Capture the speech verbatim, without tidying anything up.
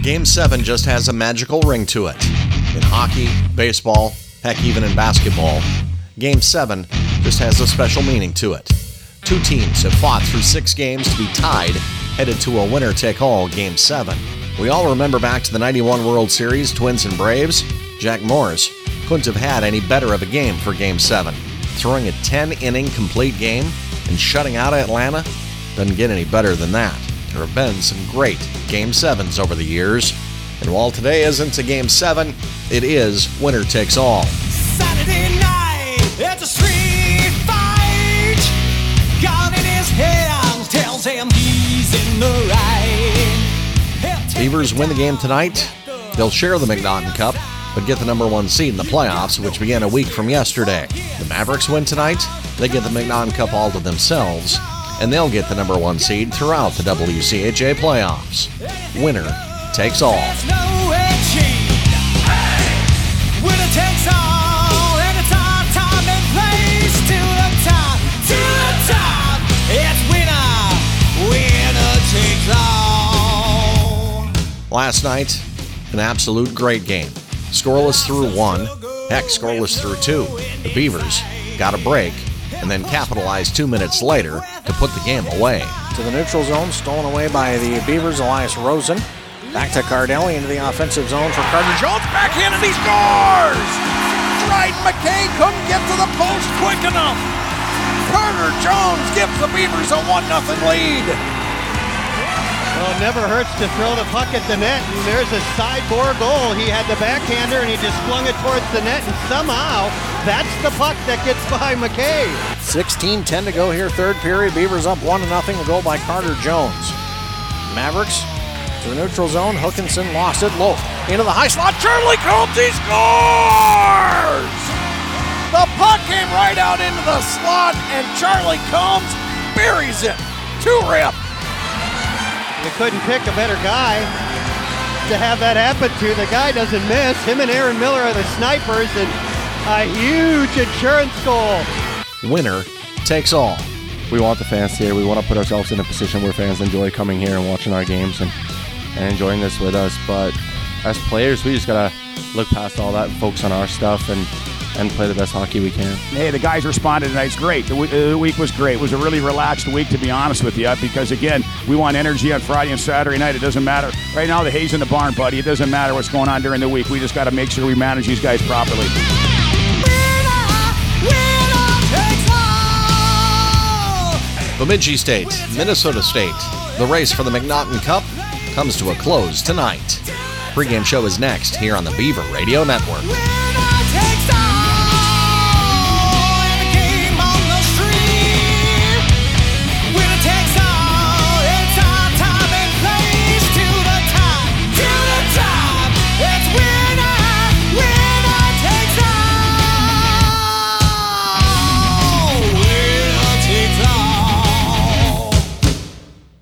Game seven just has a magical ring to it. In hockey, baseball, heck, even in basketball, Game seven just has a special meaning to it. Two teams have fought through six games to be tied, headed to a winner-take-all Game seven. We all remember back to the ninety-one World Series, Twins and Braves. Jack Morris couldn't have had any better of a game for Game seven. Throwing a ten-inning complete game and shutting out Atlanta doesn't get any better than that. There have been some great Game sevens over the years, and while today isn't a Game seven, it is winner takes all. Saturday night, it's a street fight. Gun in his hands tells him he's in the right. Beavers win the game tonight. They'll share the McNaughton Cup, but get the number one seed in the playoffs, which began a week from yesterday. The Mavericks win tonight. They get the McNaughton Cup all to themselves, and they'll get the number one seed throughout the W C H A playoffs. Winner takes all. There's no change. Hey! Winner takes all. And it's our time and place to the top, to the top. It's winner, winner takes all. Last night, an absolute great game. Scoreless through one, heck, scoreless through two. The Beavers got a break and then capitalized two minutes later to put the game away. To the neutral zone, stolen away by the Beavers, Elias Rosen. Back to Cardelli into the offensive zone for Carter Jones. Back in and he scores! Right, McKay couldn't get to the post quick enough. Carter Jones gives the Beavers a one nothing lead. Well, it never hurts to throw the puck at the net, and there's a sideboard goal. He had the backhander, and he just flung it towards the net, and somehow that's the puck that gets by McKay. sixteen ten to go here, third period. Beavers up one to nothing, a goal by Carter Jones. Mavericks to the neutral zone. Hookinson lost it low into the high slot. Charlie Combs, he scores! The puck came right out into the slot, and Charlie Combs buries it. Two rip. You couldn't pick a better guy to have that happen to. The guy doesn't miss. Him and Aaron Miller are the snipers, and a huge insurance goal. Winner takes all. We want the fans here. We want to put ourselves in a position where fans enjoy coming here and watching our games and, and enjoying this with us. But as players, we just got to look past all that and focus on our stuff and, and play the best hockey we can. Hey, the guys responded tonight. It's great. The, w- the week was great. It was a really relaxed week, to be honest with you, because, again, we want energy on Friday and Saturday night. It doesn't matter. Right now, the hay's in the barn, buddy. It doesn't matter what's going on during the week. We just got to make sure we manage these guys properly. Bemidji State, Minnesota State. The race for the McNaughton Cup comes to a close tonight. Pre-game show is next here on the Beaver Radio Network.